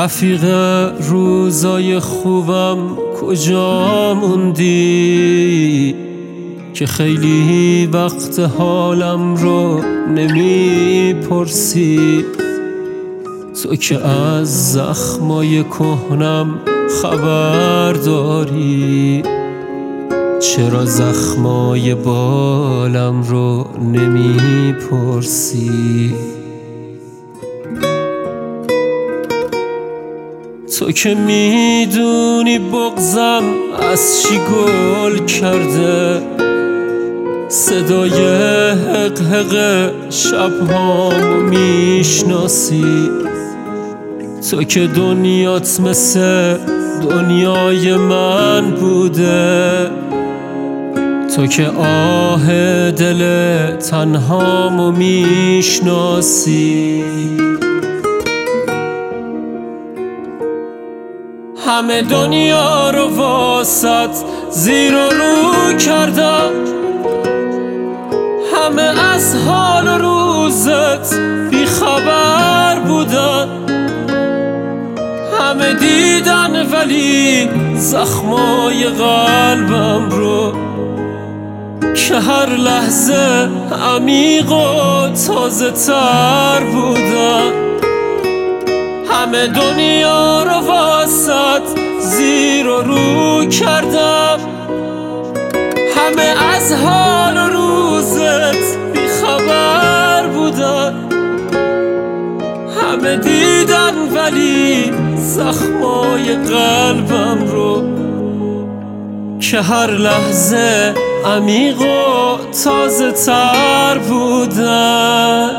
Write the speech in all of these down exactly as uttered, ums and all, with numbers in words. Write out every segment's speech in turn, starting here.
رفیق روزای خوبم کجا موندی که خیلی وقت حالم رو نمیپرسی؟ تو که از زخمای کهنم خبر داری، چرا زخمای بالم رو نمیپرسی؟ تو که میدونی بغضم از چی گل کرده، صدای حق حق شبهامو میشناسی. تو که دنیات مثل دنیای من بوده، تو که آه دل تنهامو میشناسی. همه دنیا رو واسط زیر و رو کردم، همه از حال و روزت بی خبر بودن، همه دیدن ولی زخمای قلبم رو که هر لحظه عمیق و تازه تر بودن. همه دنیا رو واسط زیر و رو کردم، همه از حال و روزت بی خبر بودن، همه دیدن ولی زخمای قلبم رو که هر لحظه عمیق و تازه تر بودن.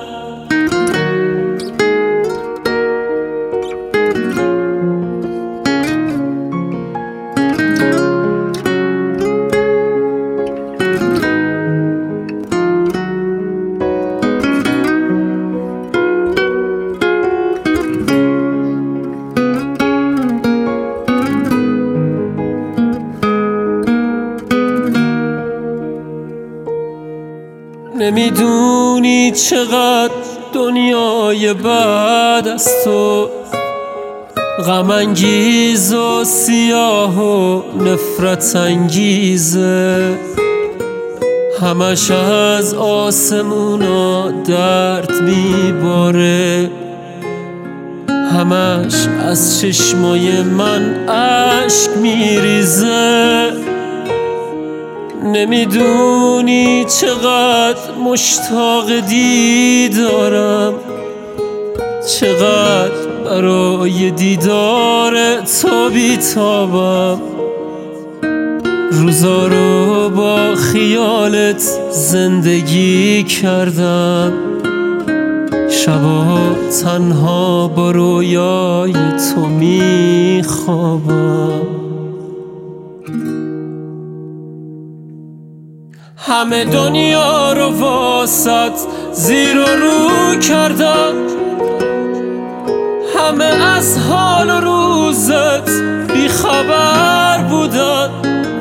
نمیدونی چقدر دنیای بعد از تو غم انگیز و سیاه و نفرت انگیزه، همش از آسمونا درد میباره، همش از چشمای من اشک میریزه. نمیدونی چقدر مشتاق دیدارم، چقدر برای دیدار تو بیتابم، روزا رو با خیالت زندگی کردم، شبا تنها با رویای تو میخوابم. همه دنیا رو واسط زیر و رو کردم، همه از حال و روزت بی خبر بودن،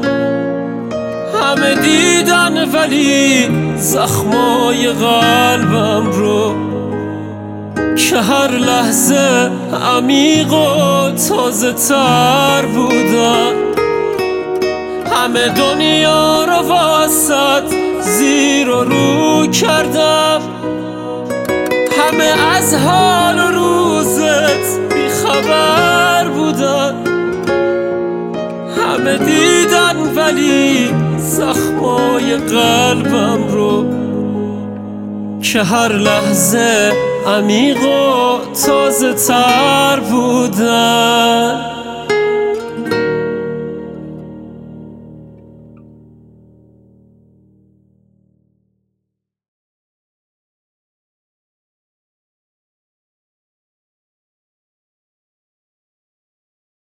همه دیدن ولی زخمای قلبم رو که هر لحظه عمیق و تازه تر بودن. همه دنیا رو واسط زیر و رو کردم، همه از حال و روزت بی خبر بودن، همه دیدن ولی زخمای قلبم رو که هر لحظه عمیق و تازه تر بودن.